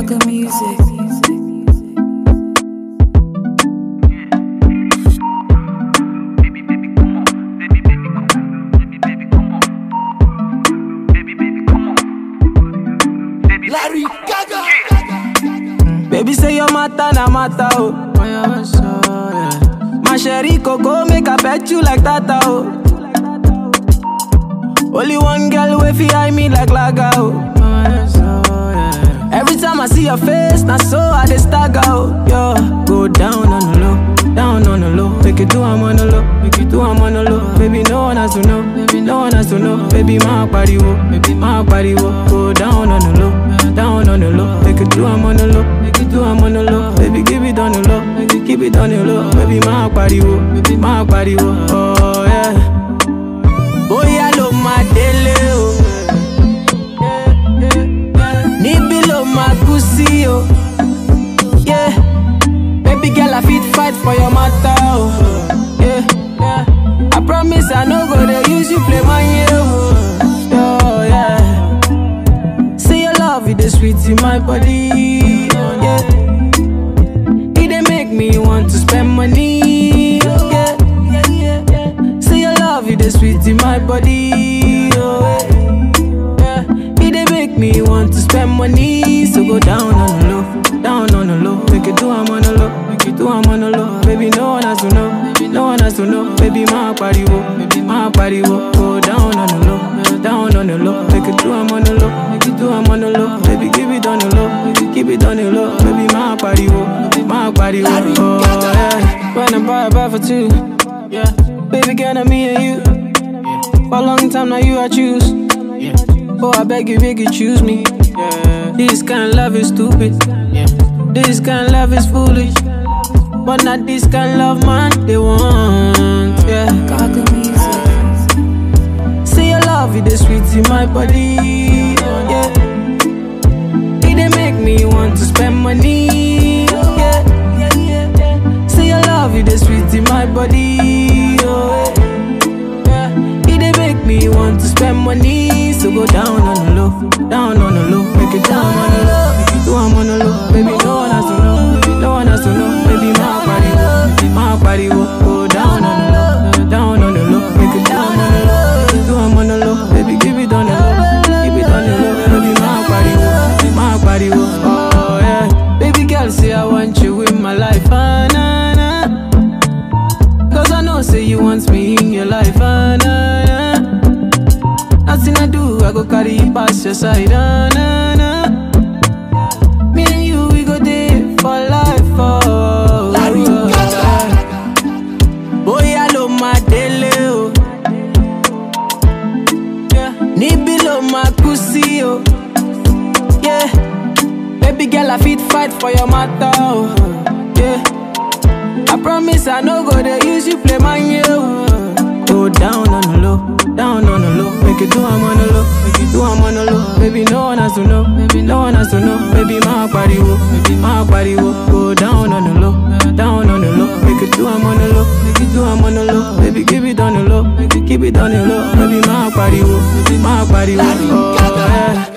Gaga music. Larry Gaga. Baby say your matter na matter oh. My sherry coco make I pet you like tata oh. Only one girl way fi eye me like laga oh. Every time I see your face, na so I dey stagger oh. Yo, go down on the low, down on the low. Make it do I'm on the low, make it do I'm on the low. Baby no one has to know, no one has to know. Baby my body wo, baby my body wo. Go down on the low, down on the low. Make it do I'm on the low, make it do I'm on the low. Baby give it on the low, make it keep it on the low. Baby my body wo, baby my body wo. Oh yeah. Oh yeah, lo my dele oh. Nibi lo my pussy oh. Yeah. Baby girl I fit fight for your matter oh. Yeah. I promise I no go dey use you play my oh. Oh yeah. Say your love it is sweet in my body. Yeah. It dey make me want to spend money. Yeah. Say your love it is sweet in my body. Oh yeah. It dey make me want to spend money. So go down on the low, down on the low. Make it do I'm on the low, make it do I'm on the low. Baby no one has to know, no one has to know. Baby my body wo, baby my body wo. Go down on the low, down on the low. Make it do I'm on the low, make it do I'm on the low. Baby give it on the low, make it keep it on the low. Baby my body wo, my body wo. Oh yeah. When I buy for two, yeah. Baby girl I'm me and you. For a long time now you I choose. Oh I beg you choose me. This kind of love is stupid. This kind of love is foolish. But not this kind of love man they want. Yeah. Gaga music. Say your love it is sweet in my body. Yeah. It dey make me want to spend money. Yeah. Say your love it is sweet in my body. Oh yeah. It dey make me want to spend money. So go down on the low, down on the low. Make it down on the low, make it do I'm on the low. Baby no one has to know, no one has to know. Baby my body wo, my body wo. Go down on the low, down on the low. Make it down on the low, make it do I'm on the low. Baby give it on the low, keep it on the low. Baby my body wo, my body wo. Oh yeah. Baby girl say I want you in my life, ah nah nah. Cause I know say you want me in your life, ah nah nah. Nothing I do, I go carry you past your side, ah nah nah. Me and you, we go there for life, oh. Larry Gaga. Boy, I love my dele, oh. Yeah. Nibi lo my pussy, oh. Yeah. Baby girl, I fit fight for your matter, oh. Yeah. I promise I no go dey use you play my oh. Go down on the low, down on the low. Make it do I'm on the low, make it do I'm on the low. Baby no one has to know, baby no one has to know. Baby my body wo, baby my body wo. Go down on the low, down on the low. Make it do I'm on the low, make it do I'm on the low. Baby give it on the low, make it keep it on the low. Baby my body wo, baby my body wo. Oh yeah.